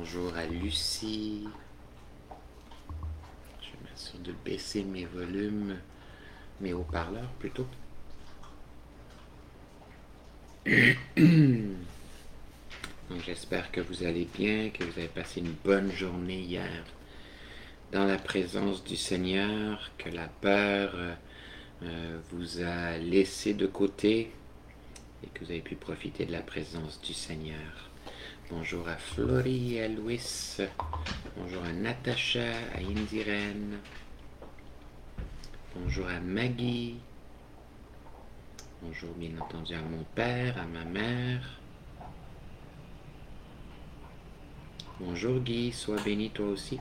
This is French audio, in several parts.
Bonjour à Lucie. Je m'assure de baisser mes volumes, mes haut-parleurs plutôt. Donc j'espère que vous allez bien, que vous avez passé une bonne journée hier dans la présence du Seigneur, que la peur vous a laissé de côté et que vous avez pu profiter de la présence du Seigneur. Bonjour à Florie et à Louis. Bonjour à Natacha, à Indiren. Bonjour à Maggie. Bonjour bien entendu à mon père, à ma mère. Bonjour Guy, sois béni toi aussi.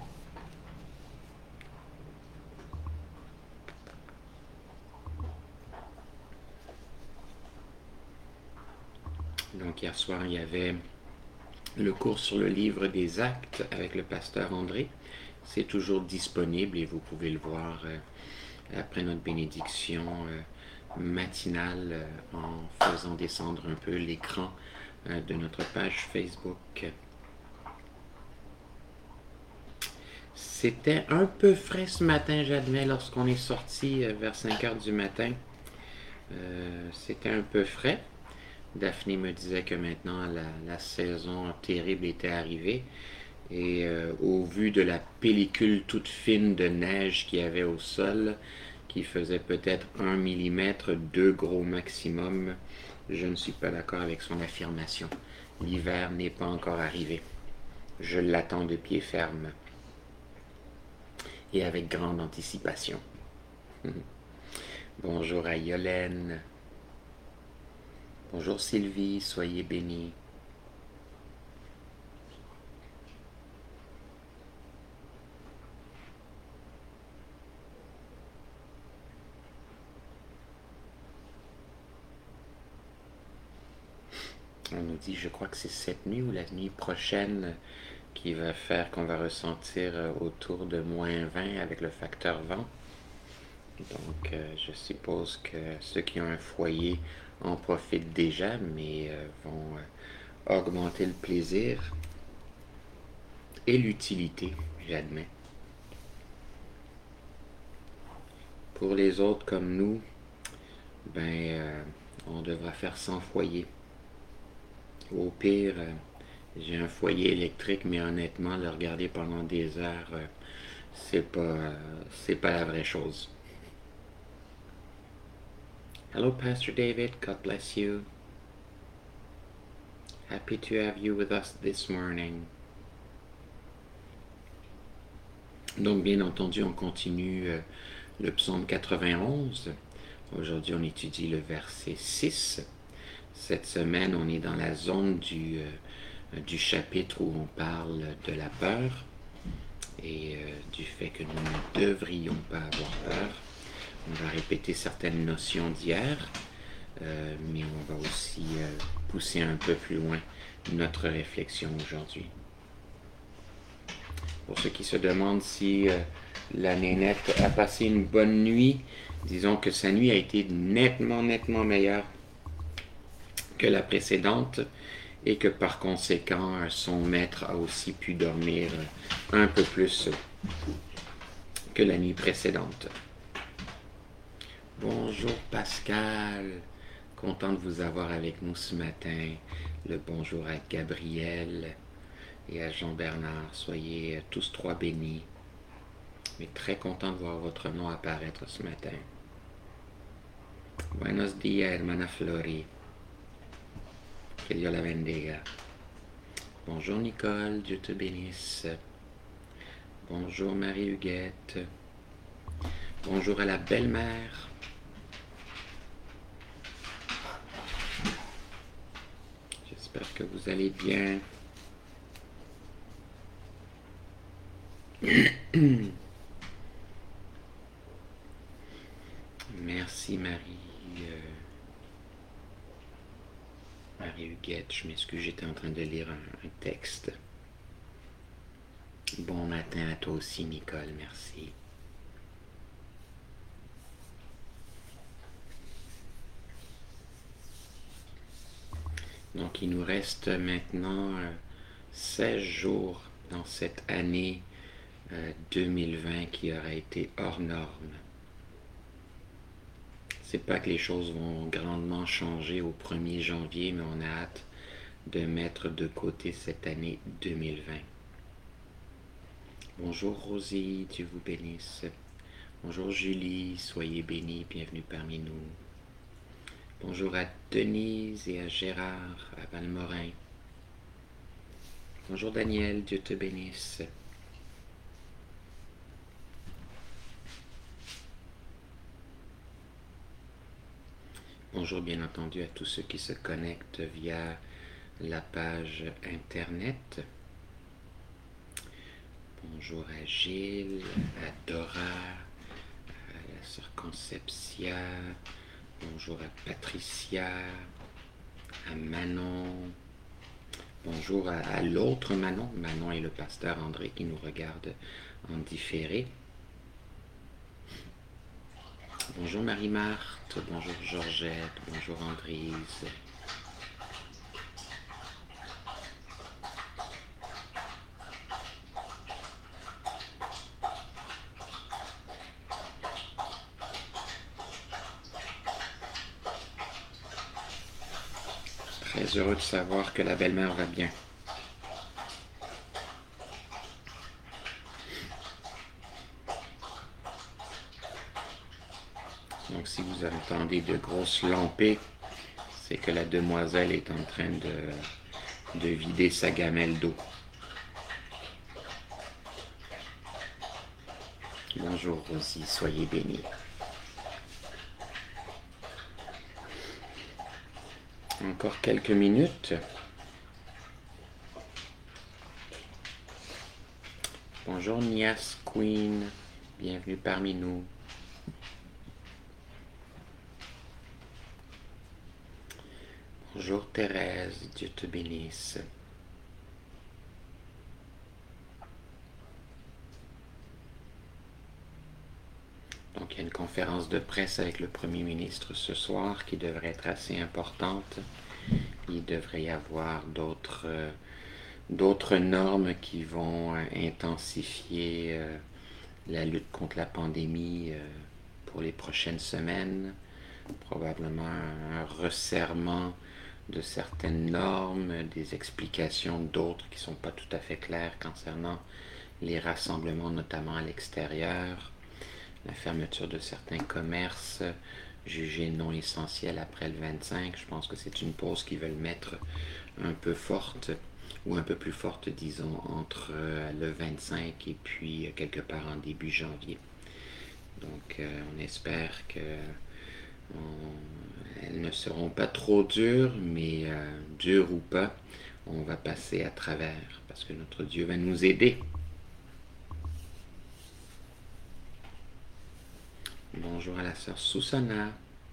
Donc hier soir, il y avait le cours sur le livre des actes avec le pasteur André. C'est toujours disponible et vous pouvez le voir après notre bénédiction matinale en faisant descendre un peu l'écran de notre page Facebook. C'était un peu frais ce matin, j'admets, lorsqu'on est sorti vers 5 heures du matin. C'était un peu frais. Daphné me disait que maintenant la saison terrible était arrivée. Et au vu de la pellicule toute fine de neige qu'il y avait au sol, qui faisait peut-être 1 millimètre, 2 gros maximum, je ne suis pas d'accord avec son affirmation. L'hiver n'est pas encore arrivé. Je l'attends de pied ferme et avec grande anticipation. Bonjour à Yolène. Bonjour Sylvie, soyez bénie. On nous dit, je crois que c'est cette nuit ou la nuit prochaine qui va faire qu'on va ressentir autour de -20 avec le facteur vent. Donc, je suppose que ceux qui ont un foyer en profitent déjà, mais vont augmenter le plaisir et l'utilité, j'admets. Pour les autres comme nous, on devra faire sans foyer. Au pire, j'ai un foyer électrique, mais honnêtement, le regarder pendant des heures, c'est pas la vraie chose. Hello, Pastor David. God bless you. Happy to have you with us this morning. Donc, bien entendu, on continue le psaume 91. Aujourd'hui, on étudie le verset 6. Cette semaine, on est dans la zone du chapitre où on parle de la peur et du fait que nous ne devrions pas avoir peur. On va répéter certaines notions d'hier, mais on va aussi pousser un peu plus loin notre réflexion aujourd'hui. Pour ceux qui se demandent si la nénette a passé une bonne nuit, disons que sa nuit a été nettement meilleure que la précédente et que par conséquent son maître a aussi pu dormir un peu plus que la nuit précédente. Bonjour Pascal, content de vous avoir avec nous ce matin. Le bonjour à Gabriel et à Jean-Bernard, soyez tous trois bénis. Mais très content de voir votre nom apparaître ce matin. Buenos días, hermana Flori. Que Dieu la bendiga. Bonjour Nicole, Dieu te bénisse. Bonjour Marie-Huguette. Bonjour à la belle-mère. J'espère que vous allez bien. Merci Marie-Huguette, je m'excuse, j'étais en train de lire un texte. Bon matin à toi aussi, Nicole, merci. Donc, il nous reste maintenant 16 jours dans cette année 2020 qui aura été hors norme. C'est pas que les choses vont grandement changer au 1er janvier, mais on a hâte de mettre de côté cette année 2020. Bonjour Rosie, Dieu vous bénisse. Bonjour Julie, soyez bénis, bienvenue parmi nous. Bonjour à Denise et à Gérard, à Valmorin. Bonjour Daniel, Dieu te bénisse. Bonjour bien entendu à tous ceux qui se connectent via la page internet. Bonjour à Gilles, à Dora, à la sœur Concepcia. Bonjour à Patricia, à Manon. Bonjour à l'autre Manon. Manon et le pasteur André qui nous regardent en différé. Bonjour Marie-Marthe, bonjour Georgette, bonjour Andrise. Très heureux de savoir que la belle-mère va bien. Donc si vous entendez de grosses lampées, c'est que la demoiselle est en train de vider sa gamelle d'eau. Bonjour Rosie, soyez bénis. Encore quelques minutes. Bonjour Nias Queen, bienvenue parmi nous. Bonjour Thérèse, Dieu te bénisse. Donc il y a une conférence de presse avec le Premier ministre ce soir qui devrait être assez importante. Il devrait y avoir d'autres normes qui vont intensifier la lutte contre la pandémie pour les prochaines semaines. Probablement un resserrement de certaines normes, des explications d'autres qui ne sont pas tout à fait claires concernant les rassemblements, notamment à l'extérieur, la fermeture de certains commerces jugés non essentiels après le 25. Je pense que c'est une pause qu'ils veulent mettre un peu forte, ou un peu plus forte, disons, entre le 25 et puis quelque part en début janvier. Donc on espère que elles ne seront pas trop dures, mais dures ou pas, on va passer à travers, parce que notre Dieu va nous aider. Bonjour à la sœur Susana.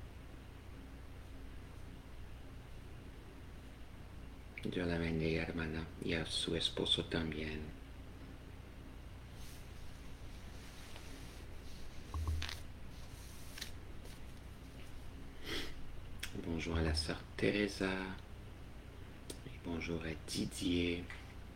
Dios la bendiga, hermana, y a su esposo también. Bonjour à la sœur Teresa. Et bonjour à Didier.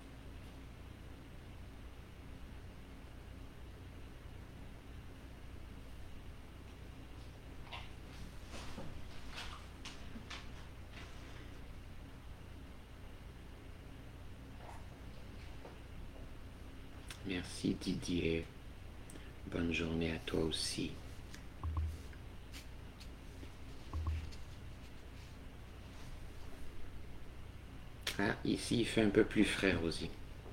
Merci Didier. Bonne journée à toi aussi. Ah, ici il fait un peu plus frais aussi.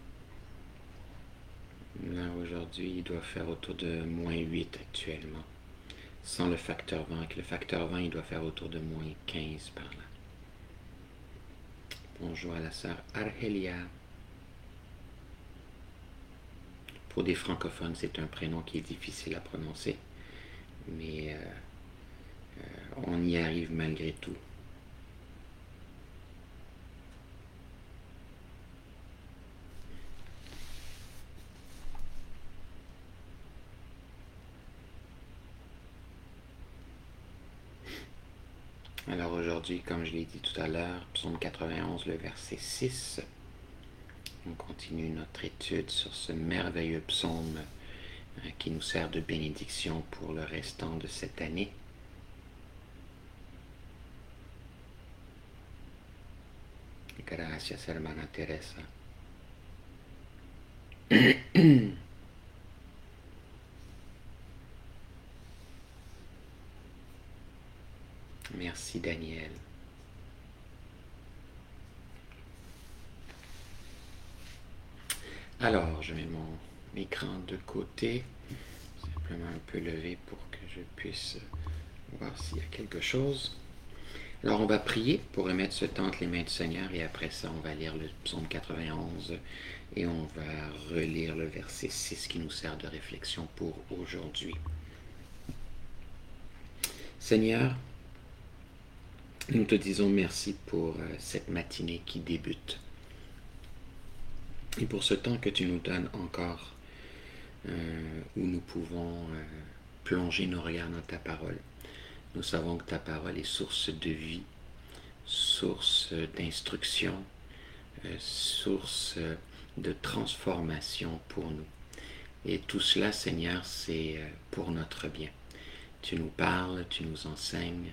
Là aujourd'hui il doit faire autour de -8 actuellement. Sans le facteur vent. Avec le facteur vent il doit faire autour de -15 par là. Bonjour à la sœur Argelia. Pour des francophones, c'est un prénom qui est difficile à prononcer, mais on y arrive malgré tout. Alors aujourd'hui, comme je l'ai dit tout à l'heure, psaume 91, le verset 6. On continue notre étude sur ce merveilleux psaume qui nous sert de bénédiction pour le restant de cette année. Gracias, hermana Teresa. Merci, Daniel. Alors, je mets mon écran de côté, simplement un peu levé pour que je puisse voir s'il y a quelque chose. Alors, on va prier pour remettre ce temps entre les mains du Seigneur et après ça, on va lire le psaume 91 et on va relire le verset 6 qui nous sert de réflexion pour aujourd'hui. Seigneur, nous te disons merci pour cette matinée qui débute et pour ce temps que tu nous donnes encore où nous pouvons plonger nos regards dans ta parole. Nous savons que ta parole est source de vie, source d'instruction, source de transformation pour nous. Et tout cela, Seigneur, c'est pour notre bien. Tu nous parles, tu nous enseignes,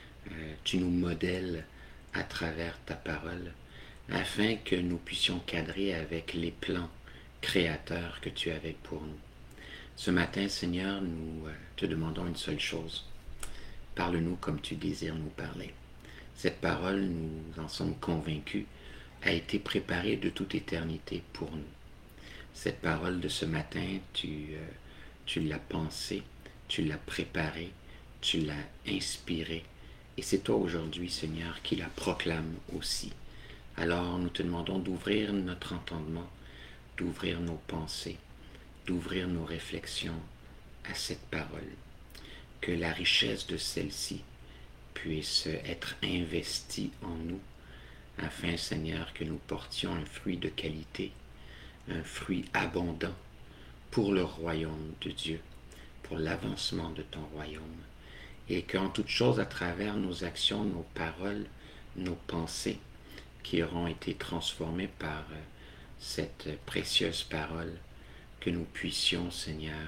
tu nous modèles à travers ta parole, afin que nous puissions cadrer avec les plans créateurs que tu avais pour nous. Ce matin, Seigneur, nous te demandons une seule chose. Parle-nous comme tu désires nous parler. Cette parole, nous en sommes convaincus, a été préparée de toute éternité pour nous. Cette parole de ce matin, tu l'as pensée, tu l'as préparée, tu l'as inspirée. Et c'est toi aujourd'hui, Seigneur, qui la proclame aussi. Alors nous te demandons d'ouvrir notre entendement, d'ouvrir nos pensées, d'ouvrir nos réflexions à cette parole. Que la richesse de celle-ci puisse être investie en nous, afin, Seigneur, que nous portions un fruit de qualité, un fruit abondant pour le royaume de Dieu, pour l'avancement de ton royaume, et qu'en toute chose, à travers nos actions, nos paroles, nos pensées, qui auront été transformées par cette précieuse parole, que nous puissions, Seigneur,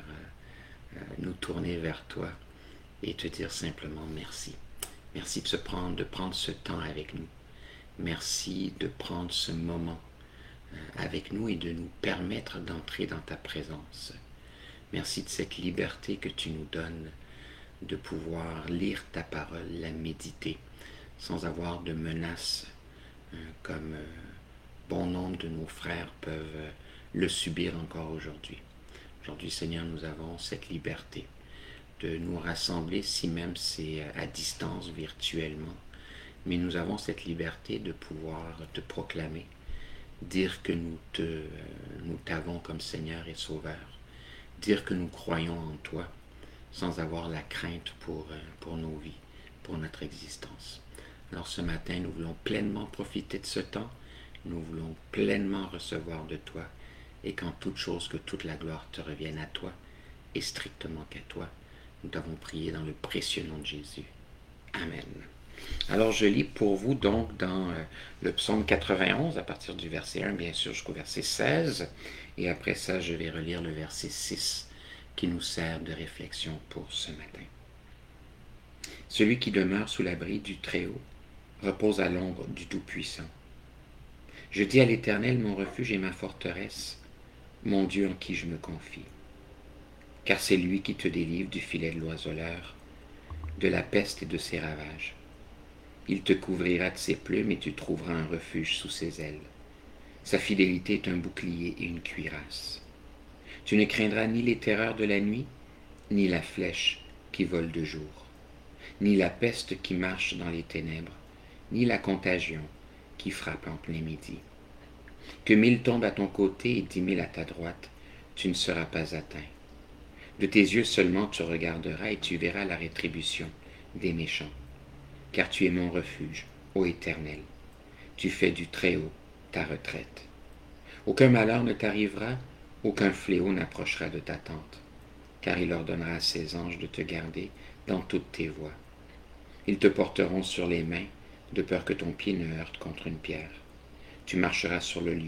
nous tourner vers toi et te dire simplement merci. Merci de prendre ce temps avec nous. Merci de prendre ce moment avec nous et de nous permettre d'entrer dans ta présence. Merci de cette liberté que tu nous donnes de pouvoir lire ta parole, la méditer, sans avoir de menaces comme bon nombre de nos frères peuvent le subir encore aujourd'hui. Aujourd'hui, Seigneur, nous avons cette liberté de nous rassembler, si même c'est à distance virtuellement, mais nous avons cette liberté de pouvoir te proclamer, dire que nous t'avons comme Seigneur et Sauveur, dire que nous croyons en toi, sans avoir la crainte pour nos vies, pour notre existence. Alors ce matin, nous voulons pleinement profiter de ce temps, nous voulons pleinement recevoir de toi, et qu'en toute chose, que toute la gloire te revienne à toi, et strictement qu'à toi. Nous t'avons prié dans le précieux nom de Jésus. Amen. Alors je lis pour vous donc dans le psaume 91, à partir du verset 1, bien sûr, jusqu'au verset 16, et après ça, je vais relire le verset 6, qui nous sert de réflexion pour ce matin. Celui qui demeure sous l'abri du Très-Haut repose à l'ombre du Tout-Puissant. Je dis à l'Éternel, mon refuge et ma forteresse, mon Dieu en qui je me confie. Car c'est lui qui te délivre du filet de l'oiseleur, de la peste et de ses ravages. Il te couvrira de ses plumes et tu trouveras un refuge sous ses ailes. Sa fidélité est un bouclier et une cuirasse. Tu ne craindras ni les terreurs de la nuit, ni la flèche qui vole de jour, ni la peste qui marche dans les ténèbres, ni la contagion qui frappe en plein midi. Que 1000 tombent à ton côté et 10 000 à ta droite, tu ne seras pas atteint. De tes yeux seulement tu regarderas et tu verras la rétribution des méchants. Car tu es mon refuge, ô Éternel. Tu fais du Très-Haut ta retraite. Aucun malheur ne t'arrivera, aucun fléau n'approchera de ta tente, car il ordonnera à ses anges de te garder dans toutes tes voies. Ils te porteront sur les mains, de peur que ton pied ne heurte contre une pierre. Tu marcheras sur le lion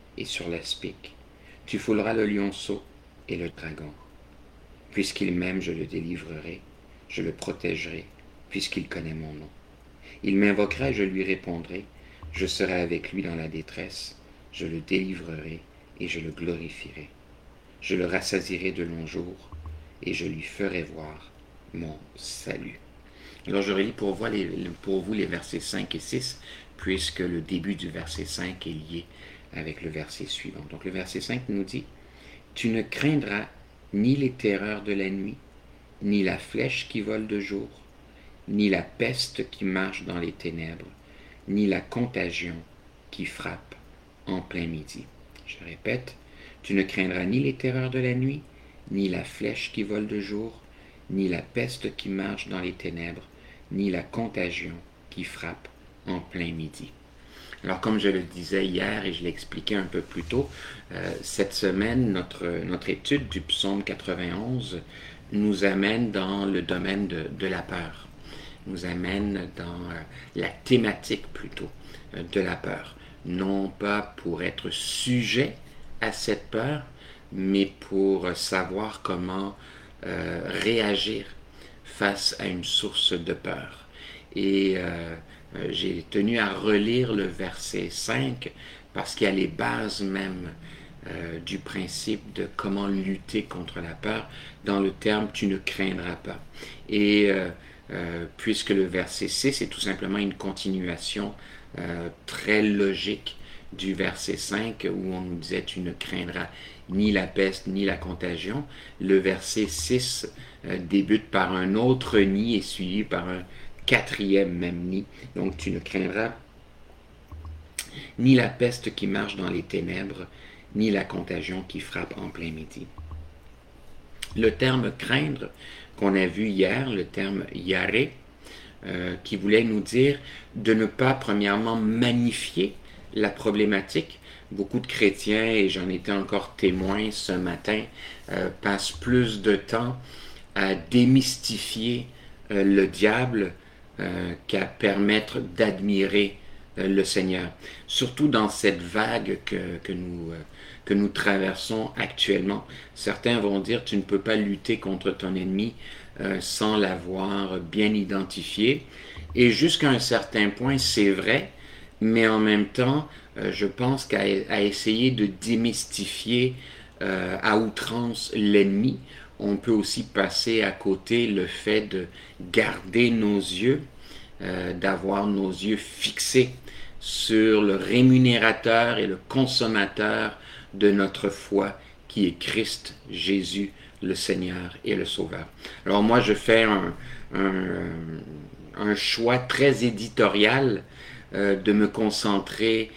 et sur l'aspic. Tu fouleras le lionceau et le dragon. Puisqu'il m'aime, je le délivrerai, je le protégerai, puisqu'il connaît mon nom. Il m'invoquera et je lui répondrai, je serai avec lui dans la détresse, je le délivrerai et je le glorifierai. Je le rassasierai de longs jours et je lui ferai voir mon salut. Alors je relis pour vous les versets 5 et 6, puisque le début du verset 5 est lié avec le verset suivant. Donc le verset 5 nous dit, « Tu ne craindras ni les terreurs de la nuit, ni la flèche qui vole de jour, ni la peste qui marche dans les ténèbres, ni la contagion qui frappe en plein midi. » Je répète, « Tu ne craindras ni les terreurs de la nuit, ni la flèche qui vole de jour, ni la peste qui marche dans les ténèbres, ni la contagion qui frappe en plein midi. » Alors, comme je le disais hier et je l'expliquais un peu plus tôt, cette semaine, notre étude du psaume 91 nous amène dans le domaine de la peur, nous amène dans la thématique plutôt de la peur. Non pas pour être sujet à cette peur, mais pour savoir comment réagir face à une source de peur. Et j'ai tenu à relire le verset 5 parce qu'il y a les bases même du principe de comment lutter contre la peur dans le terme « tu ne craindras pas ». Et puisque le verset 6 est tout simplement une continuation très logique du verset 5 où on nous disait « tu ne craindras ni la peste ni la contagion », le verset 6 débute par un autre nid et suivi par un quatrième même nid. Donc tu ne craindras ni la peste qui marche dans les ténèbres, ni la contagion qui frappe en plein midi. Le terme craindre qu'on a vu hier, le terme yaré, qui voulait nous dire de ne pas premièrement magnifier la problématique. Beaucoup de chrétiens, et j'en étais encore témoin ce matin, passent plus de temps à démystifier le diable qu'à permettre d'admirer le Seigneur. Surtout dans cette vague que nous traversons actuellement. Certains vont dire tu ne peux pas lutter contre ton ennemi sans l'avoir bien identifié. Et jusqu'à un certain point, c'est vrai, mais en même temps, je pense qu'à essayer de démystifier à outrance l'ennemi, on peut aussi passer à côté le fait de garder nos yeux, d'avoir nos yeux fixés sur le rémunérateur et le consommateur de notre foi, qui est Christ Jésus, le Seigneur et le Sauveur. Alors moi, je fais un choix très éditorial de me concentrer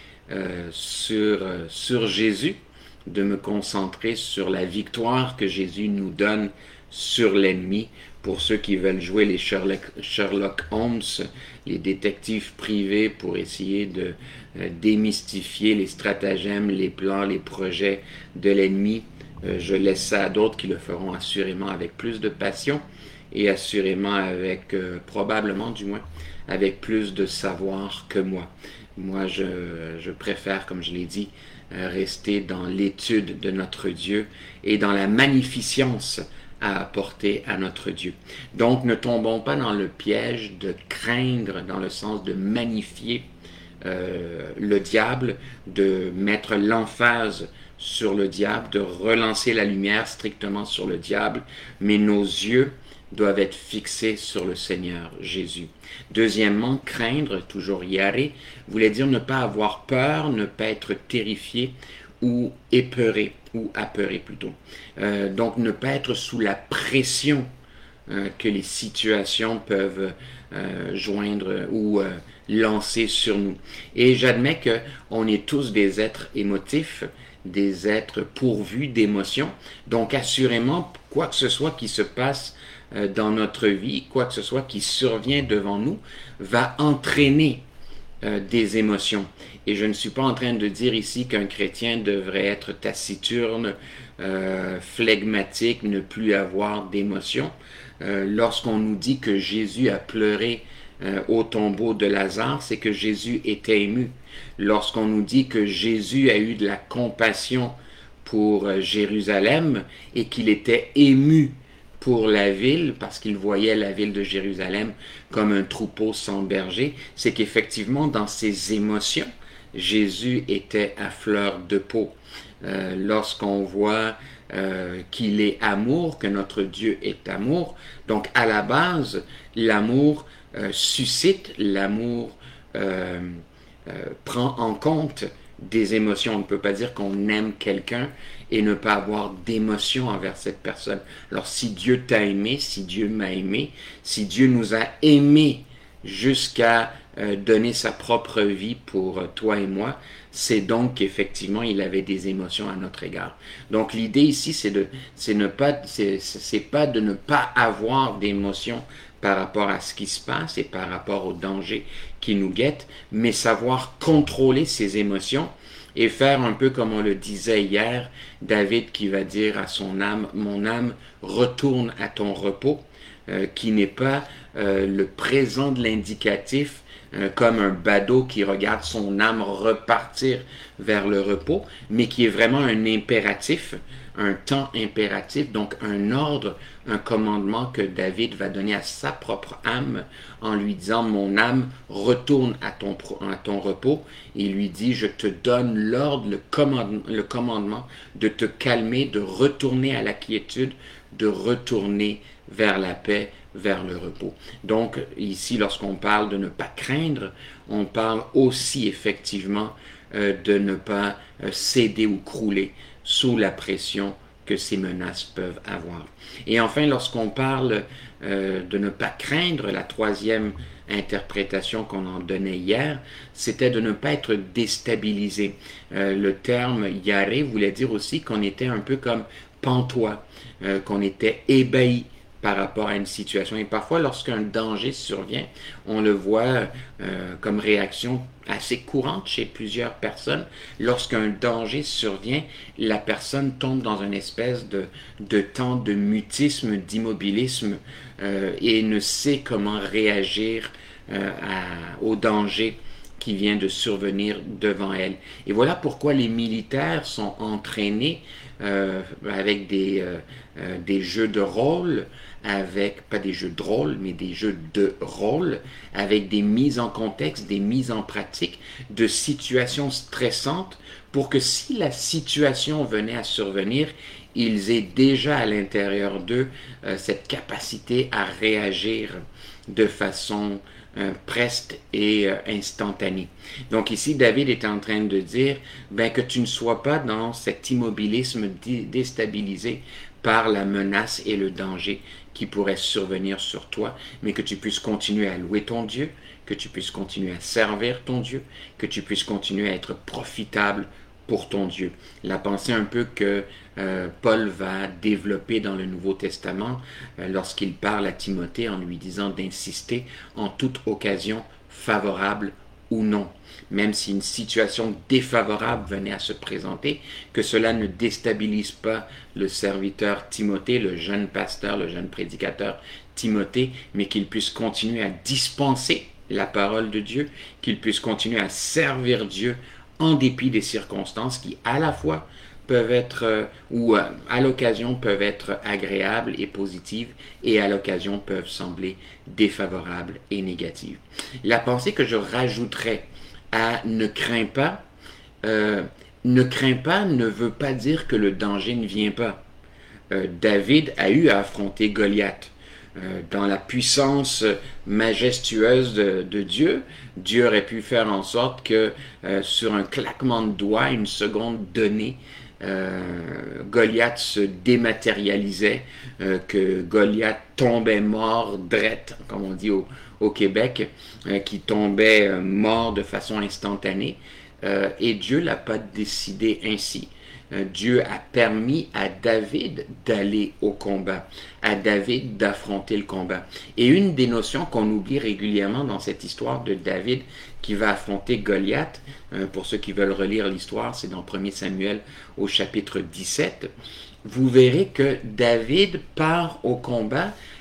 sur Jésus, de me concentrer sur la victoire que Jésus nous donne sur l'ennemi. Pour ceux qui veulent jouer les Sherlock Holmes, les détectives privés pour essayer de démystifier les stratagèmes, les plans, les projets de l'ennemi, je laisse ça à d'autres qui le feront assurément avec plus de passion et assurément avec, probablement du moins, avec plus de savoir que moi. Moi, je préfère, comme je l'ai dit, rester dans l'étude de notre Dieu et dans la magnificence à apporter à notre Dieu. Donc, ne tombons pas dans le piège de craindre dans le sens de magnifier le diable, de mettre l'emphase sur le diable, de relancer la lumière strictement sur le diable, mais nos yeux doivent être fixés sur le Seigneur Jésus. Deuxièmement, craindre, toujours yaré, voulait dire ne pas avoir peur, ne pas être terrifié ou épeuré, ou apeuré plutôt. Donc ne pas être sous la pression que les situations peuvent joindre ou lancer sur nous. Et j'admets qu'on est tous des êtres émotifs, des êtres pourvus d'émotions. Donc assurément, quoi que ce soit qui se passe dans notre vie, quoi que ce soit qui survient devant nous, va entraîner des émotions. Et je ne suis pas en train de dire ici qu'un chrétien devrait être taciturne, flegmatique, ne plus avoir d'émotions. Lorsqu'on nous dit que Jésus a pleuré au tombeau de Lazare, c'est que Jésus était ému. Lorsqu'on nous dit que Jésus a eu de la compassion pour Jérusalem et qu'il était ému pour la ville, parce qu'il voyait la ville de Jérusalem comme un troupeau sans berger, c'est qu'effectivement, dans ses émotions, Jésus était à fleur de peau. Lorsqu'on voit qu'il est amour, que notre Dieu est amour, donc à la base, l'amour suscite, l'amour prend en compte des émotions. On ne peut pas dire qu'on aime quelqu'un et ne pas avoir d'émotion envers cette personne. Alors si Dieu t'a aimé, si Dieu m'a aimé, si Dieu nous a aimés jusqu'à donner sa propre vie pour toi et moi, c'est donc qu'effectivement il avait des émotions à notre égard. Donc l'idée ici c'est pas de ne pas avoir d'émotions par rapport à ce qui se passe et par rapport au danger qui nous guette, mais savoir contrôler ses émotions et faire un peu comme on le disait hier, David qui va dire à son âme, mon âme, retourne à ton repos, qui n'est pas le présent de l'indicatif, comme un badaud qui regarde son âme repartir vers le repos, mais qui est vraiment un impératif, un temps impératif, donc un ordre, un commandement que David va donner à sa propre âme en lui disant, mon âme, retourne à ton repos. Il lui dit, je te donne l'ordre, le commandement de te calmer, de retourner à la quiétude, de retourner vers la paix, vers le repos. Donc ici, lorsqu'on parle de ne pas craindre, on parle aussi effectivement de ne pas céder ou crouler sous la pression que ces menaces peuvent avoir. Et enfin, lorsqu'on parle de ne pas craindre, la troisième interprétation qu'on en donnait hier, c'était de ne pas être déstabilisé. Le terme « yaré » voulait dire aussi qu'on était un peu comme pantois, qu'on était ébahi par rapport à une situation. Et parfois, lorsqu'un danger survient, on le voit comme réaction assez courante chez plusieurs personnes. Lorsqu'un danger survient, la personne tombe dans une espèce de temps de mutisme, d'immobilisme et ne sait comment réagir au danger qui vient de survenir devant elle. Et voilà pourquoi les militaires sont entraînés avec des jeux de rôle, pas des jeux de rôle, mais des jeux de rôle, avec des mises en contexte, des mises en pratique de situations stressantes pour que si la situation venait à survenir, ils aient déjà à l'intérieur d'eux cette capacité à réagir de façon preste et instantanée. Donc ici, David est en train de dire que tu ne sois pas dans cet immobilisme déstabilisé par la menace et le danger qui pourrait survenir sur toi, mais que tu puisses continuer à louer ton Dieu, que tu puisses continuer à servir ton Dieu, que tu puisses continuer à être profitable pour ton Dieu. La pensée un peu que Paul va développer dans le Nouveau Testament lorsqu'il parle à Timothée en lui disant d'insister en toute occasion favorable ou non. Même si une situation défavorable venait à se présenter, que cela ne déstabilise pas le serviteur Timothée, le jeune pasteur, le jeune prédicateur Timothée, mais qu'il puisse continuer à dispenser la parole de Dieu, qu'il puisse continuer à servir Dieu en dépit des circonstances qui, à la fois, peuvent être, ou à l'occasion peuvent être agréables et positives, et à l'occasion peuvent sembler défavorables et négatives. La pensée que je rajouterais à ne crains pas ne veut pas dire que le danger ne vient pas. David a eu à affronter Goliath. Dans la puissance majestueuse de Dieu, Dieu aurait pu faire en sorte que sur un claquement de doigts, une seconde donnée, Goliath se dématérialisait, que Goliath tombait mort, drette, comme on dit au Québec, qui tombait mort de façon instantanée. Et Dieu l'a pas décidé ainsi. Dieu a permis à David d'aller au combat, à David d'affronter le combat. Et une des notions qu'on oublie régulièrement dans cette histoire de David qui va affronter Goliath, pour ceux qui veulent relire l'histoire, c'est dans 1 Samuel au chapitre 17, vous verrez que David part au combat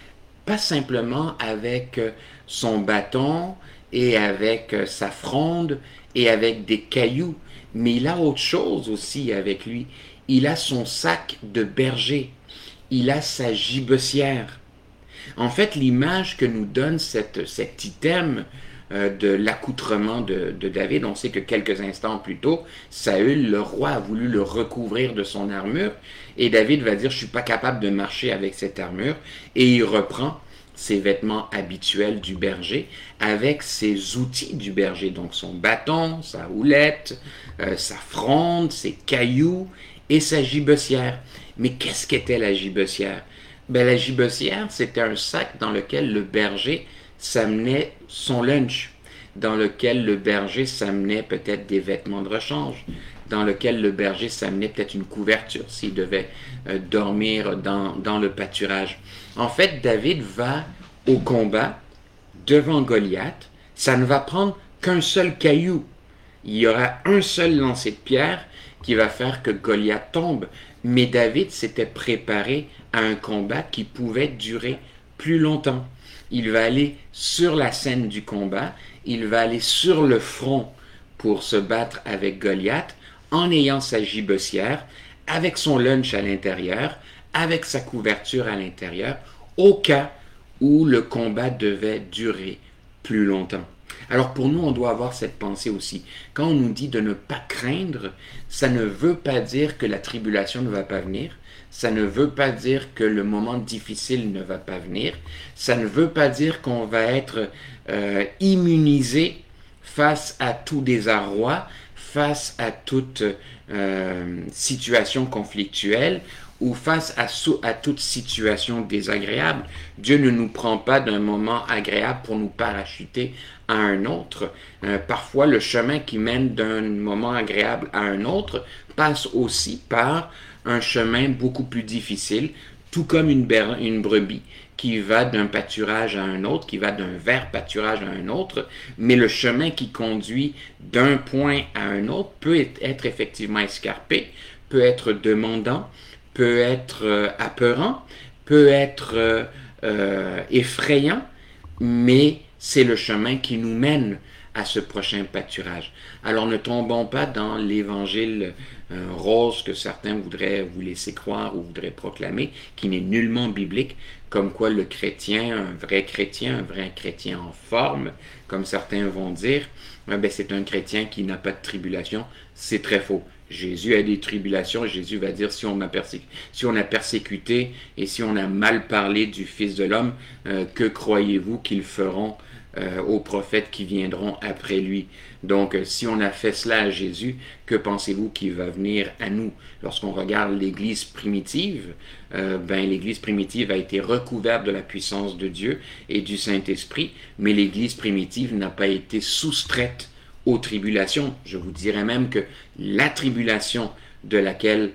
pas simplement avec son bâton et avec sa fronde et avec des cailloux, mais il a autre chose aussi avec lui. Il a son sac de berger, il a sa gibecière. En fait, l'image que nous donne cet item de l'accoutrement de David, on sait que quelques instants plus tôt, Saül, le roi, a voulu le recouvrir de son armure, et David va dire, je ne suis pas capable de marcher avec cette armure, et il reprend ses vêtements habituels du berger avec ses outils du berger, donc son bâton, sa houlette, sa fronde, ses cailloux et sa gibecière. Mais qu'est-ce qu'était la gibecière? Ben, la gibecière, c'était un sac dans lequel le berger s'amenait son lunch, dans lequel le berger s'amenait peut-être des vêtements de rechange, dans lequel le berger s'amenait peut-être une couverture s'il devait dormir dans le pâturage. En fait, David va au combat devant Goliath. Ça ne va prendre qu'un seul caillou. Il y aura un seul lancer de pierre qui va faire que Goliath tombe. Mais David s'était préparé à un combat qui pouvait durer plus longtemps. Il va aller sur la scène du combat, il va aller sur le front pour se battre avec Goliath en ayant sa gibecière, avec son lunch à l'intérieur, avec sa couverture à l'intérieur, au cas où le combat devait durer plus longtemps. Alors pour nous, on doit avoir cette pensée aussi. Quand on nous dit de ne pas craindre, ça ne veut pas dire que la tribulation ne va pas venir. Ça ne veut pas dire que le moment difficile ne va pas venir. Ça ne veut pas dire qu'on va être immunisé face à tout désarroi, face à toute situation conflictuelle ou face à toute situation désagréable. Dieu ne nous prend pas d'un moment agréable pour nous parachuter à un autre. Parfois, le chemin qui mène d'un moment agréable à un autre passe aussi par un chemin beaucoup plus difficile, tout comme une brebis qui va d'un pâturage à un autre, qui va d'un vert pâturage à un autre, mais le chemin qui conduit d'un point à un autre peut être effectivement escarpé, peut être demandant, peut être apeurant, peut être effrayant, mais c'est le chemin qui nous mène à ce prochain pâturage. Alors ne tombons pas dans l'évangile rose que certains voudraient vous laisser croire ou voudraient proclamer, qui n'est nullement biblique, comme quoi le chrétien, un vrai chrétien en forme, comme certains vont dire, c'est un chrétien qui n'a pas de tribulation. C'est très faux. Jésus a des tribulations. Jésus va dire, si on a persécuté et si on a mal parlé du Fils de l'homme, que croyez-vous qu'ils feront aux prophètes qui viendront après lui? Donc, si on a fait cela à Jésus, que pensez-vous qu'il va venir à nous? Lorsqu'on regarde l'Église primitive, l'Église primitive a été recouverte de la puissance de Dieu et du Saint-Esprit, mais l'Église primitive n'a pas été soustraite aux tribulations. Je vous dirais même que la tribulation de laquelle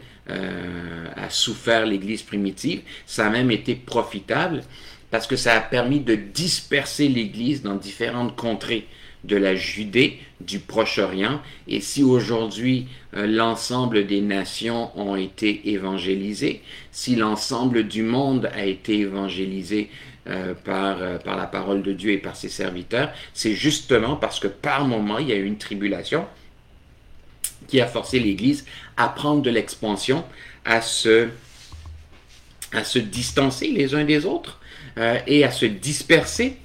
a souffert l'Église primitive, ça a même été profitable parce que ça a permis de disperser l'Église dans différentes contrées de la Judée, du Proche-Orient. Et si aujourd'hui l'ensemble des nations ont été évangélisées, si l'ensemble du monde a été évangélisé par la parole de Dieu et par ses serviteurs, c'est justement parce que par moment il y a eu une tribulation qui a forcé l'Église à prendre de l'expansion, à se distancer les uns des autres et à se disperser.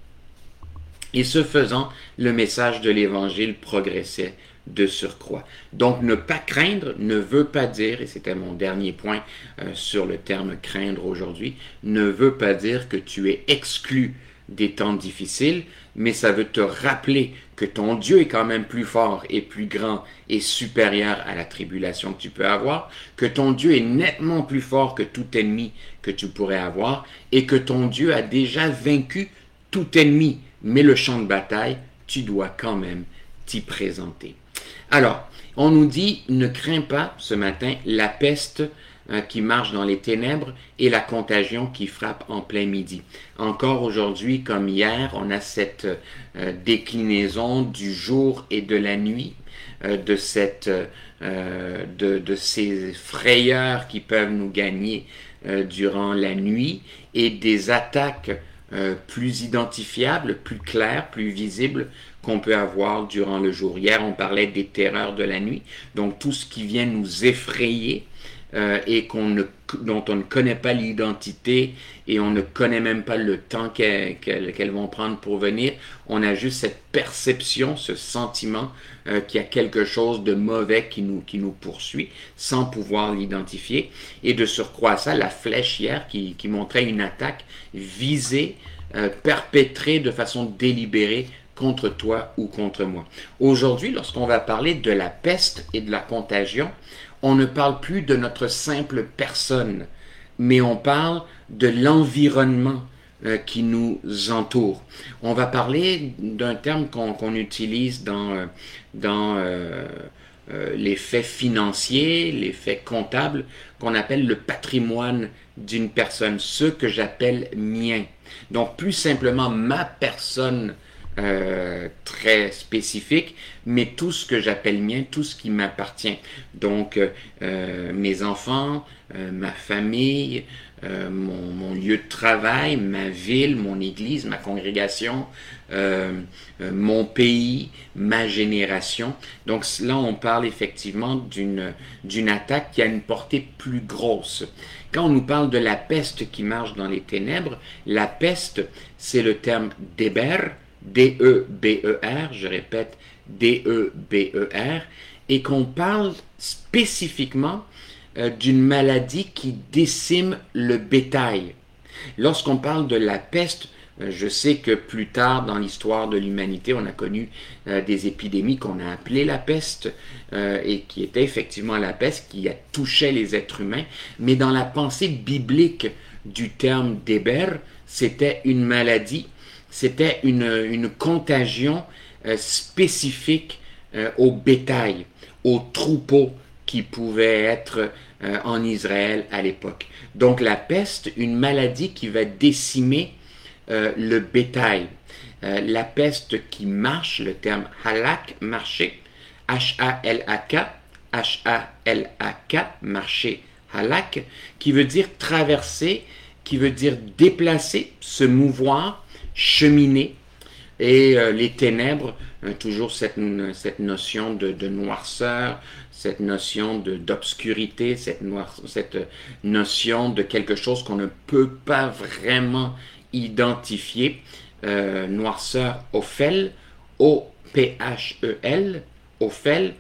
Et ce faisant, le message de l'Évangile progressait de surcroît. Donc, ne pas craindre ne veut pas dire, et c'était mon dernier point sur le terme craindre aujourd'hui, ne veut pas dire que tu es exclu des temps difficiles, mais ça veut te rappeler que ton Dieu est quand même plus fort et plus grand et supérieur à la tribulation que tu peux avoir, que ton Dieu est nettement plus fort que tout ennemi que tu pourrais avoir, et que ton Dieu a déjà vaincu tout ennemi. Mais le champ de bataille, tu dois quand même t'y présenter. Alors, on nous dit, ne crains pas ce matin la peste qui marche dans les ténèbres et la contagion qui frappe en plein midi. Encore aujourd'hui, comme hier, on a cette déclinaison du jour et de la nuit, de ces frayeurs qui peuvent nous gagner durant la nuit et des attaques plus identifiables, plus claires, plus visibles qu'on peut avoir durant le jour. Hier, on parlait des terreurs de la nuit, donc tout ce qui vient nous effrayer et dont on ne connaît pas l'identité et on ne connaît même pas le temps qu'elles vont prendre pour venir. On a juste cette perception, ce sentiment qu'il y a quelque chose de mauvais qui nous poursuit sans pouvoir l'identifier. Et de surcroît à ça, la flèche hier qui montrait une attaque visée, perpétrée de façon délibérée contre toi ou contre moi. Aujourd'hui, lorsqu'on va parler de la peste et de la contagion, on ne parle plus de notre simple personne, mais on parle de l'environnement qui nous entoure. On va parler d'un terme qu'on utilise dans les faits financiers, les faits comptables, qu'on appelle le patrimoine d'une personne, ce que j'appelle mien. Donc, plus simplement ma personne très spécifique, mais tout ce que j'appelle mien, tout ce qui m'appartient. Donc, mes enfants, ma famille, mon lieu de travail, ma ville, mon église, ma congrégation, mon pays, ma génération. Donc là, on parle effectivement d'une attaque qui a une portée plus grosse. Quand on nous parle de la peste qui marche dans les ténèbres, la peste, c'est le terme Déber, D-E-B-E-R, je répète, D-E-B-E-R, et qu'on parle spécifiquement d'une maladie qui décime le bétail. Lorsqu'on parle de la peste, je sais que plus tard dans l'histoire de l'humanité, on a connu des épidémies qu'on a appelées la peste et qui étaient effectivement la peste qui touchait les êtres humains, mais dans la pensée biblique du terme Déber, c'était une maladie. C'était une contagion spécifique au bétail, aux troupeaux qui pouvaient être en Israël à l'époque. Donc la peste, une maladie qui va décimer le bétail. La peste qui marche, le terme halak, marcher, H-A-L-A-K, H-A-L-A-K, marcher, halak, qui veut dire traverser, qui veut dire déplacer, se mouvoir, cheminer, et les ténèbres, toujours cette notion de noirceur, cette notion d'obscurité, cette notion de quelque chose qu'on ne peut pas vraiment identifier. Noirceur, Ophel, O-P-H-E-L, Ophel,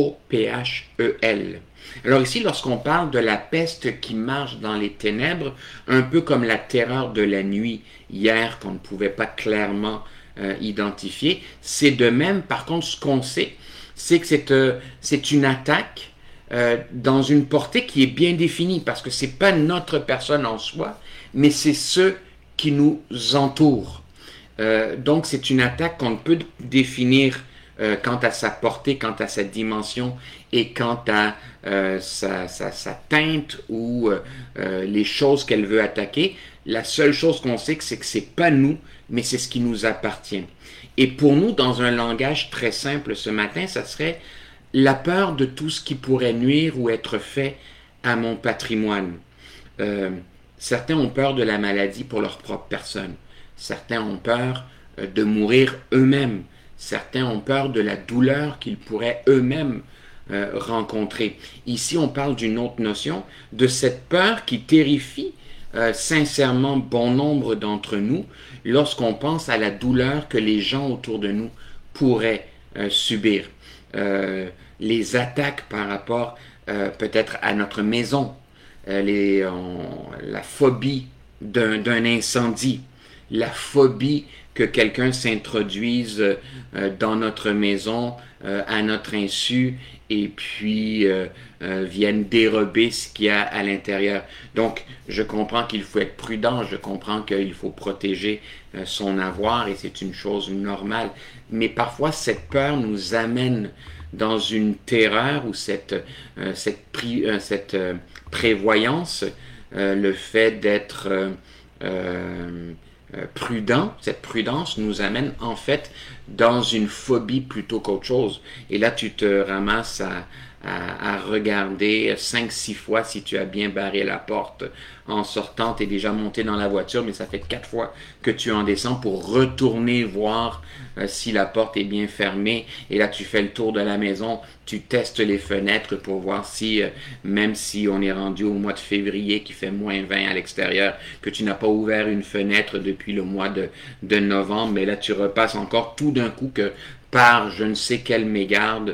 O-P-H-E-L. Alors ici, lorsqu'on parle de la peste qui marche dans les ténèbres, un peu comme la terreur de la nuit hier qu'on ne pouvait pas clairement identifier, c'est de même, par contre, ce qu'on sait, c'est que c'est une attaque dans une portée qui est bien définie, parce que c'est pas notre personne en soi, mais c'est ceux qui nous entourent. Donc c'est une attaque qu'on ne peut définir quant à sa portée, quant à sa dimension et quant à sa teinte ou les choses qu'elle veut attaquer. La seule chose qu'on sait, c'est que c'est pas nous, mais c'est ce qui nous appartient. Et pour nous, dans un langage très simple ce matin, ça serait la peur de tout ce qui pourrait nuire ou être fait à mon patrimoine. Certains ont peur de la maladie pour leur propre personne. Certains ont peur de mourir eux-mêmes. Certains ont peur de la douleur qu'ils pourraient eux-mêmes rencontrer. Ici, on parle d'une autre notion, de cette peur qui terrifie sincèrement bon nombre d'entre nous lorsqu'on pense à la douleur que les gens autour de nous pourraient subir. Les attaques par rapport peut-être à notre maison, la phobie d'un incendie, la phobie que quelqu'un s'introduise dans notre maison à notre insu et puis vienne dérober ce qu'il y a à l'intérieur. Donc, je comprends qu'il faut être prudent, je comprends qu'il faut protéger son avoir et c'est une chose normale. Mais parfois, cette peur nous amène dans une terreur ou cette prévoyance, le fait d'être prudent, cette prudence nous amène en fait dans une phobie plutôt qu'autre chose. Et là, tu te ramasses à regarder 5-6 fois si tu as bien barré la porte en sortant. Tu es déjà monté dans la voiture, mais ça fait 4 fois que tu en descends pour retourner voir si la porte est bien fermée. Et là, tu fais le tour de la maison, tu testes les fenêtres pour voir si, même si on est rendu au mois de février qui fait -20 à l'extérieur, que tu n'as pas ouvert une fenêtre depuis le mois de novembre, mais là, tu repasses encore tout d'un coup que par je ne sais quelle mégarde,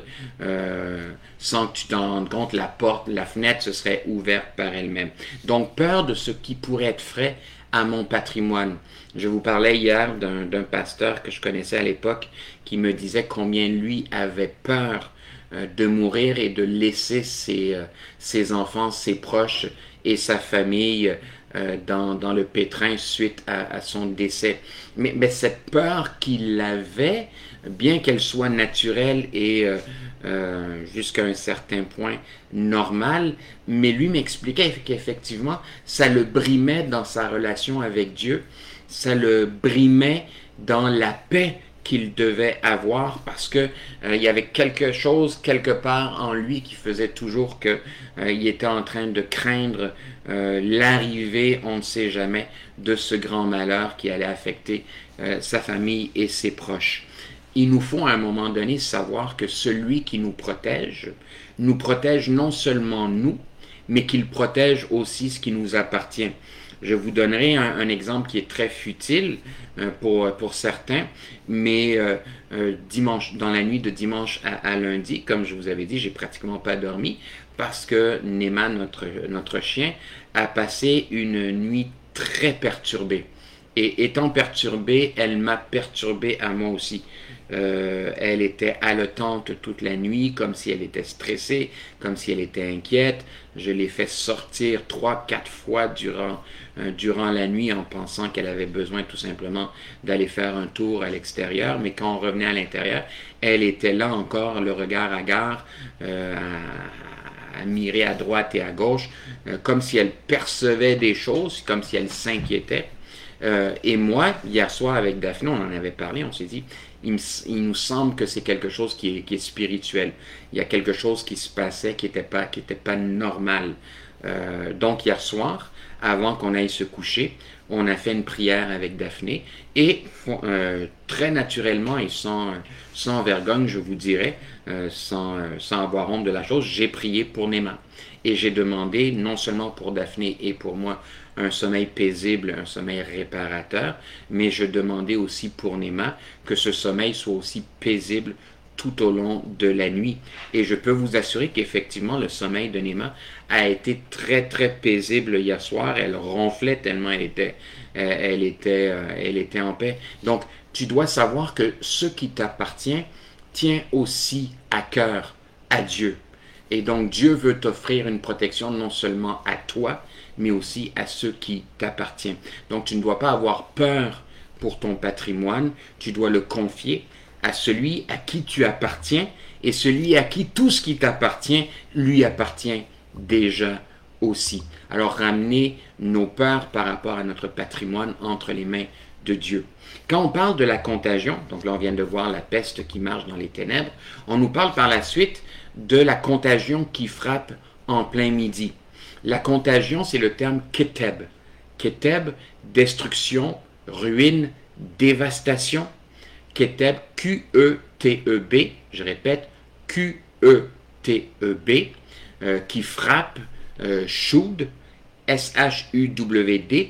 sans que tu t'en rendes compte, la fenêtre se serait ouverte par elle-même. Donc, peur de ce qui pourrait être frais à mon patrimoine. Je vous parlais hier d'un pasteur que je connaissais à l'époque qui me disait combien lui avait peur de mourir et de laisser ses enfants, ses proches et sa famille dans le pétrin suite à son décès. Mais cette peur qu'il avait, bien qu'elle soit naturelle et jusqu'à un certain point normale, mais lui m'expliquait qu'effectivement, ça le brimait dans sa relation avec Dieu, ça le brimait dans la paix qu'il devait avoir parce que il y avait quelque chose quelque part en lui qui faisait toujours que il était en train de craindre l'arrivée, on ne sait jamais, de ce grand malheur qui allait affecter sa famille et ses proches. Il nous faut à un moment donné savoir que celui qui nous protège non seulement nous, mais qu'il protège aussi ce qui nous appartient. Je vous donnerai un exemple qui est très futile pour certains, mais dimanche, dans la nuit de dimanche à lundi, comme je vous avais dit, j'ai pratiquement pas dormi parce que Nema, notre chien, a passé une nuit très perturbée. Et étant perturbée, elle m'a perturbé à moi aussi. Elle était haletante toute la nuit, comme si elle était stressée, comme si elle était inquiète. Je l'ai fait sortir 3-4 fois durant la nuit en pensant qu'elle avait besoin tout simplement d'aller faire un tour à l'extérieur. Mais quand on revenait à l'intérieur, elle était là encore, le regard hagard, à mirer à droite et à gauche, comme si elle percevait des choses, comme si elle s'inquiétait. Et moi, hier soir avec Daphné, on en avait parlé, on s'est dit, il nous semble que c'est quelque chose qui est spirituel. Il y a quelque chose qui se passait qui était pas normal. Donc hier soir, avant qu'on aille se coucher, on a fait une prière avec Daphné et très naturellement et sans vergogne, je vous dirais, sans avoir honte de la chose, j'ai prié pour Nema. Et j'ai demandé, non seulement pour Daphné et pour moi, un sommeil paisible, un sommeil réparateur, mais je demandais aussi pour Nema que ce sommeil soit aussi paisible tout au long de la nuit. Et je peux vous assurer qu'effectivement, le sommeil de Nema a été très, très paisible hier soir. Elle ronflait tellement elle était en paix. Donc, tu dois savoir que ce qui t'appartient tient aussi à cœur à Dieu. Et donc, Dieu veut t'offrir une protection non seulement à toi, mais aussi à ceux qui t'appartiennent. Donc, tu ne dois pas avoir peur pour ton patrimoine, tu dois le confier à celui à qui tu appartiens et celui à qui tout ce qui t'appartient lui appartient déjà aussi. Alors, ramener nos peurs par rapport à notre patrimoine entre les mains de Dieu. Quand on parle de la contagion, donc là on vient de voir la peste qui marche dans les ténèbres, on nous parle par la suite de la contagion qui frappe en plein midi. La contagion, c'est le terme keteb. Keteb, destruction, ruine, dévastation. Keteb, Q-E-T-E-B, je répète, Q-E-T-E-B, qui frappe, Shud, S-H-U-W-D,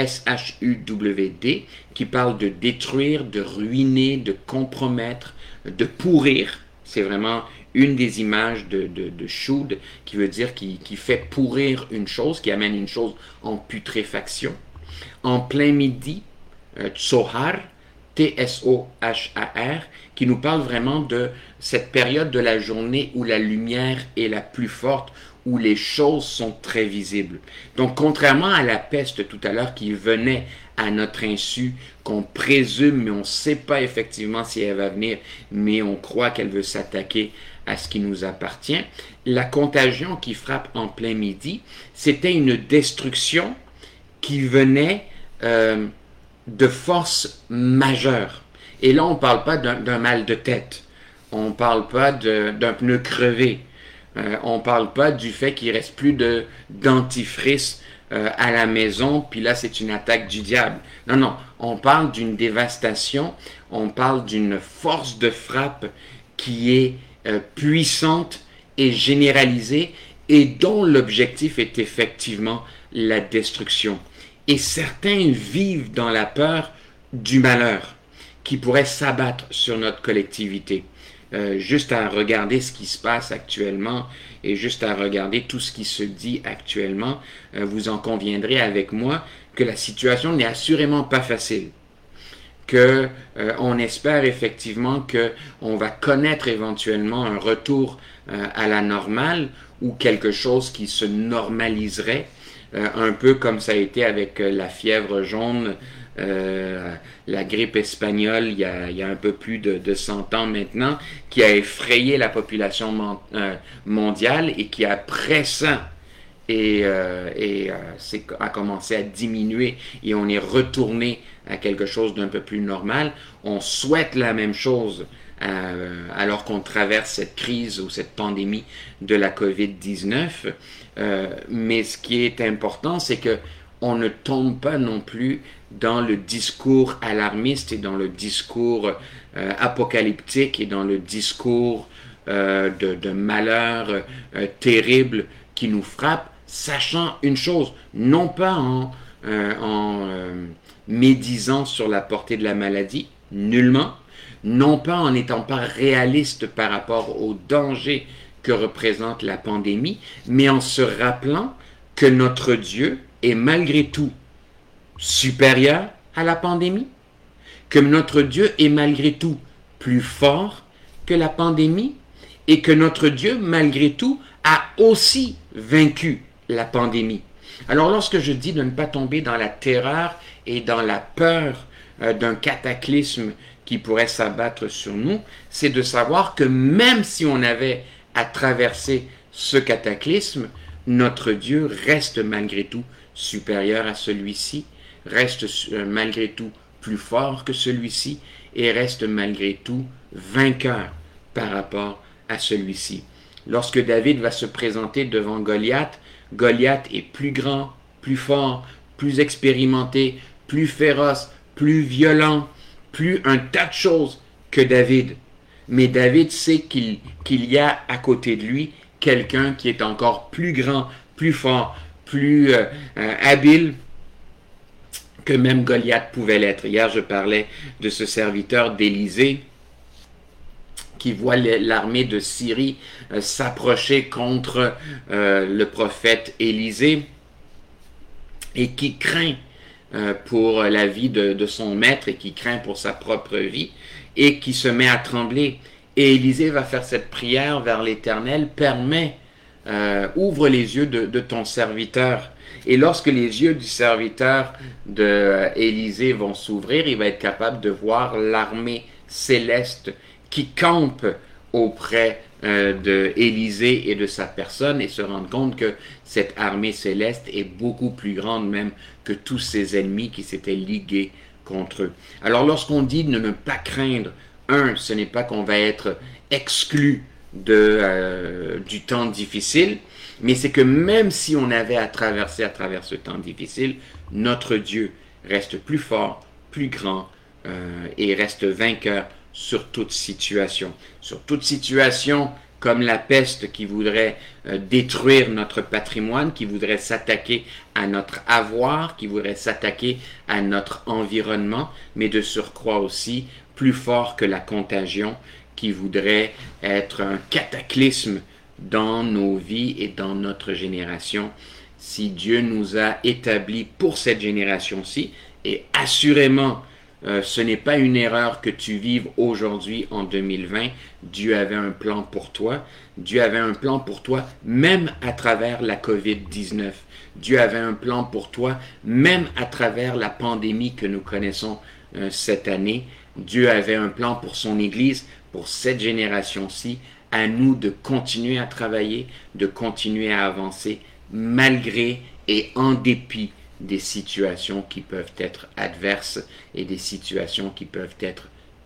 S-H-U-W-D, qui parle de détruire, de ruiner, de compromettre, de pourrir. C'est vraiment une des images de Shud, qui veut dire qui fait pourrir une chose, qui amène une chose en putréfaction. En plein midi, Tsohar, T-S-O-H-A-R, qui nous parle vraiment de cette période de la journée où la lumière est la plus forte, où les choses sont très visibles. Donc, contrairement à la peste tout à l'heure qui venait à notre insu, qu'on présume, mais on ne sait pas effectivement si elle va venir, mais on croit qu'elle veut s'attaquer à ce qui nous appartient, la contagion qui frappe en plein midi, c'était une destruction qui venait de force majeure. Et là, on ne parle pas d'un mal de tête. On ne parle pas d'un pneu crevé. On ne parle pas du fait qu'il ne reste plus de dentifrice à la maison, puis là, c'est une attaque du diable. Non, non, on parle d'une dévastation, on parle d'une force de frappe qui est puissante et généralisée et dont l'objectif est effectivement la destruction. Et certains vivent dans la peur du malheur qui pourrait s'abattre sur notre collectivité. Juste à regarder ce qui se passe actuellement et juste à regarder tout ce qui se dit actuellement, vous en conviendrez avec moi que la situation n'est assurément pas facile. Que on espère effectivement que on va connaître éventuellement un retour à la normale ou quelque chose qui se normaliserait, un peu comme ça a été avec la fièvre jaune, la grippe espagnole il y a un peu plus de 100 ans maintenant, qui a effrayé la population mondiale et qui après ça a commencé à diminuer et on est retourné à quelque chose d'un peu plus normal. On souhaite la même chose alors qu'on traverse cette crise ou cette pandémie de la COVID-19. Mais ce qui est important, c'est que on ne tombe pas non plus dans le discours alarmiste et dans le discours apocalyptique et dans le discours de malheur terrible qui nous frappe, sachant une chose, non pas en médisant sur la portée de la maladie, nullement, non pas en n'étant pas réaliste par rapport au danger que représente la pandémie, mais en se rappelant que notre Dieu est malgré tout supérieur à la pandémie, que notre Dieu est malgré tout plus fort que la pandémie et que notre Dieu, malgré tout, a aussi vaincu la pandémie. Alors lorsque je dis de ne pas tomber dans la terreur et dans la peur d'un cataclysme qui pourrait s'abattre sur nous, c'est de savoir que même si on avait à traverser ce cataclysme, notre Dieu reste malgré tout supérieur à celui-ci, reste malgré tout plus fort que celui-ci et reste malgré tout vainqueur par rapport à celui-ci. Lorsque David va se présenter devant Goliath, Goliath est plus grand, plus fort, plus expérimenté, plus féroce, plus violent, plus un tas de choses que David. Mais David sait qu'il y a à côté de lui quelqu'un qui est encore plus grand, plus fort, plus habile que même Goliath pouvait l'être. Hier, je parlais de ce serviteur d'Élisée qui voit l'armée de Syrie s'approcher contre le prophète Élisée et qui craint pour la vie de son maître et qui craint pour sa propre vie et qui se met à trembler. Et Élisée va faire cette prière vers l'Éternel, ouvre les yeux de ton serviteur. Et lorsque les yeux du serviteur d'Élisée vont s'ouvrir, il va être capable de voir l'armée céleste qui campe auprès d'Élisée et de sa personne et se rendre compte que cette armée céleste est beaucoup plus grande même que tous ses ennemis qui s'étaient ligués contre eux. Alors lorsqu'on dit de ne pas craindre, ce n'est pas qu'on va être exclu du temps difficile, mais c'est que même si on avait à travers ce temps difficile, notre Dieu reste plus fort, plus grand et reste vainqueur sur toute situation. Sur toute situation comme la peste qui voudrait détruire notre patrimoine, qui voudrait s'attaquer à notre avoir, qui voudrait s'attaquer à notre environnement, mais de surcroît aussi plus fort que la contagion, qui voudrait être un cataclysme dans nos vies et dans notre génération. Si Dieu nous a établis pour cette génération-ci, et assurément, ce n'est pas une erreur que tu vives aujourd'hui en 2020. Dieu avait un plan pour toi. Dieu avait un plan pour toi même à travers la COVID-19. Dieu avait un plan pour toi même à travers la pandémie que nous connaissons cette année. Dieu avait un plan pour son Église, pour cette génération-ci. À nous de continuer à travailler, de continuer à avancer malgré et en dépit des situations qui peuvent être adverses et des situations qui peuvent être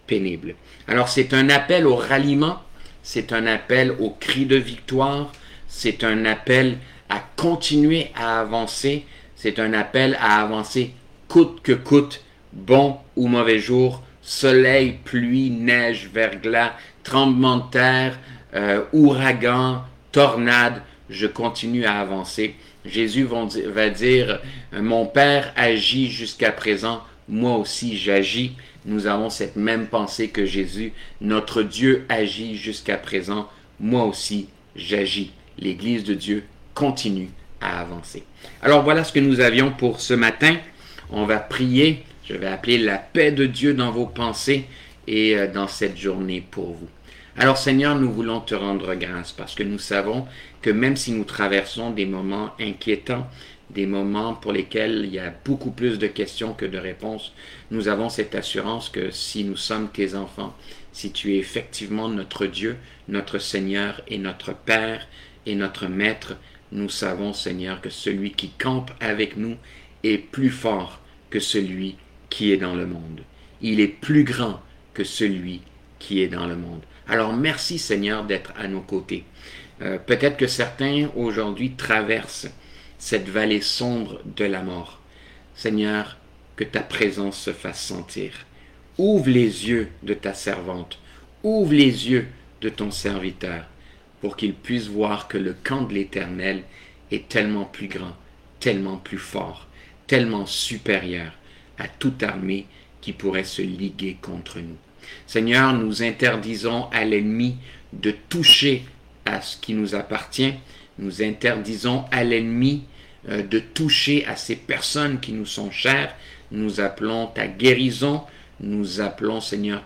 pénible. Alors c'est un appel au ralliement, c'est un appel au cri de victoire, c'est un appel à continuer à avancer, c'est un appel à avancer coûte que coûte, bon ou mauvais jour, soleil, pluie, neige, verglas, tremblement de terre, ouragan, tornade, je continue à avancer. Jésus va dire, mon Père agit jusqu'à présent, moi aussi j'agis. Nous avons cette même pensée que Jésus. Notre Dieu agit jusqu'à présent, moi aussi j'agis. L'Église de Dieu continue à avancer. Alors voilà ce que nous avions pour ce matin. On va prier. Je vais appeler la paix de Dieu dans vos pensées et dans cette journée pour vous. Alors Seigneur, nous voulons te rendre grâce parce que nous savons que même si nous traversons des moments inquiétants, des moments pour lesquels il y a beaucoup plus de questions que de réponses, nous avons cette assurance que si nous sommes tes enfants, si tu es effectivement notre Dieu, notre Seigneur et notre Père et notre Maître, nous savons, Seigneur, que celui qui campe avec nous est plus fort que celui qui est dans le monde. Il est plus grand que celui qui est dans le monde. Alors merci, Seigneur, d'être à nos côtés. Peut-être que certains aujourd'hui traversent cette vallée sombre de la mort. Seigneur, que ta présence se fasse sentir. Ouvre les yeux de ta servante, ouvre les yeux de ton serviteur, pour qu'il puisse voir que le camp de l'Éternel est tellement plus grand, tellement plus fort, tellement supérieur à toute armée qui pourrait se liguer contre nous. Seigneur, nous interdisons à l'ennemi de toucher à ce qui nous appartient. Nous interdisons à l'ennemi de toucher à ces personnes qui nous sont chères. Nous appelons ta guérison. Nous appelons, Seigneur,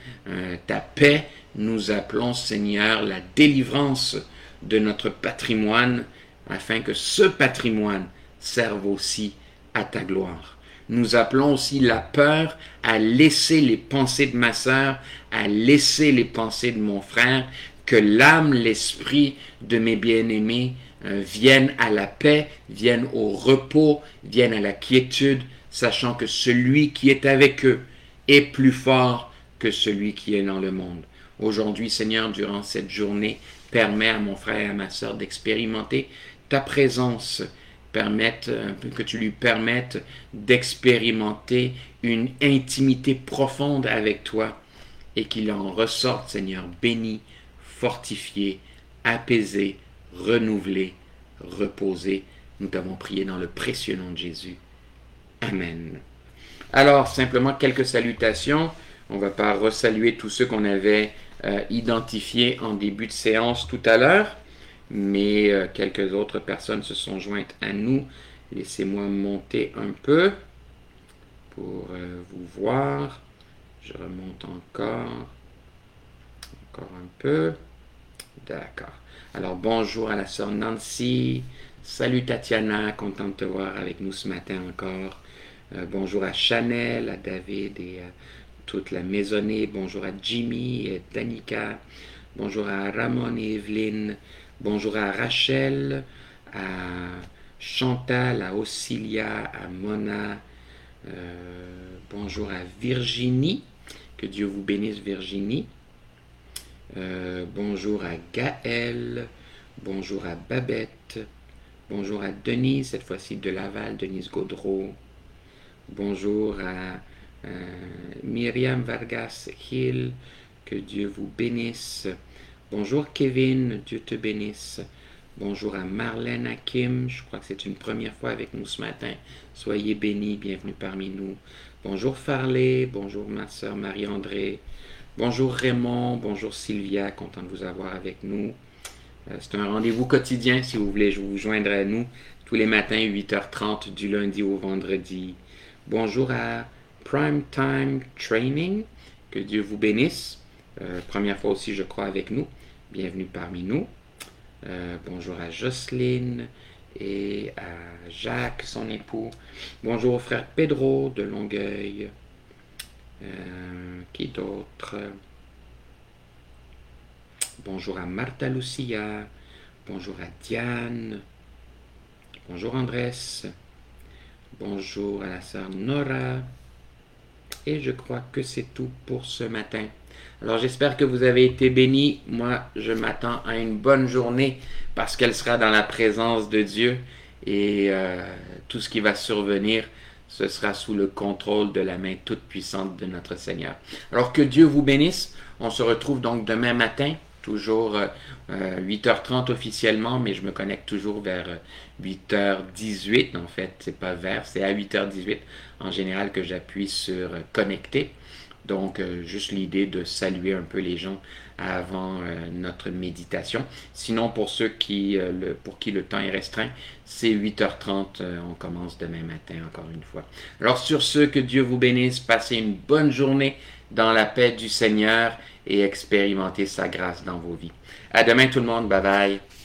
ta paix. Nous appelons, Seigneur, la délivrance de notre patrimoine afin que ce patrimoine serve aussi à ta gloire. Nous appelons aussi la peur à laisser les pensées de ma sœur, à laisser les pensées de mon frère, que l'âme, l'esprit de mes bien-aimés viennent à la paix, viennent au repos, viennent à la quiétude, sachant que celui qui est avec eux est plus fort que celui qui est dans le monde. Aujourd'hui, Seigneur, durant cette journée, permets à mon frère et à ma sœur d'expérimenter ta présence, que tu lui permettes d'expérimenter une intimité profonde avec toi et qu'il en ressorte, Seigneur, béni, fortifié, apaisé, renouvelé, reposé. Nous t'avons prié dans le précieux nom de Jésus. Amen. Alors, simplement quelques salutations. On ne va pas resaluer tous ceux qu'on avait identifiés en début de séance tout à l'heure, mais quelques autres personnes se sont jointes à nous. Laissez-moi monter un peu pour vous voir. Je remonte encore un peu. D'accord. Alors, bonjour à la sœur Nancy. Salut Tatiana, content de te voir avec nous ce matin encore. Bonjour à Chanel, à David et à toute la maisonnée. Bonjour à Jimmy et Danica. Bonjour à Ramon et Evelyne. Bonjour à Rachel, à Chantal, à Ocilia, à Mona. Bonjour à Virginie. Que Dieu vous bénisse, Virginie. Bonjour à Gaël. Bonjour à Babette. Bonjour à Denise, cette fois-ci de Laval, Denise Gaudreau. Bonjour à Myriam Vargas Hill. Que Dieu vous bénisse. Bonjour Kevin, Dieu te bénisse. Bonjour à Marlène Hakim, je crois que c'est une première fois avec nous ce matin. Soyez bénis, bienvenue parmi nous. Bonjour Farley, bonjour ma sœur Marie-André. Bonjour Raymond, bonjour Sylvia, content de vous avoir avec nous. C'est un rendez-vous quotidien, si vous voulez, je vous joindrai à nous tous les matins, 8h30 du lundi au vendredi. Bonjour à Prime Time Training, que Dieu vous bénisse. Première fois aussi, je crois, avec nous. Bienvenue parmi nous. Bonjour à Jocelyne et à Jacques, son époux. Bonjour au frère Pedro de Longueuil. Qui d'autre? Bonjour à Martha Lucia. Bonjour à Diane. Bonjour Andrés. Bonjour à la sœur Nora. Et je crois que c'est tout pour ce matin. Alors j'espère que vous avez été bénis. Moi, je m'attends à une bonne journée parce qu'elle sera dans la présence de Dieu et tout ce qui va survenir, ce sera sous le contrôle de la main toute puissante de notre Seigneur. Alors que Dieu vous bénisse. On se retrouve donc demain matin, toujours 8h30 officiellement, mais je me connecte toujours vers 8h18. En fait, c'est pas vers, c'est à 8h18 en général que j'appuie sur connecter. Donc, juste l'idée de saluer un peu les gens avant notre méditation. Sinon, pour ceux pour qui le temps est restreint, c'est 8h30. On commence demain matin, encore une fois. Alors, sur ce, que Dieu vous bénisse. Passez une bonne journée dans la paix du Seigneur et expérimentez sa grâce dans vos vies. À demain, tout le monde. Bye bye.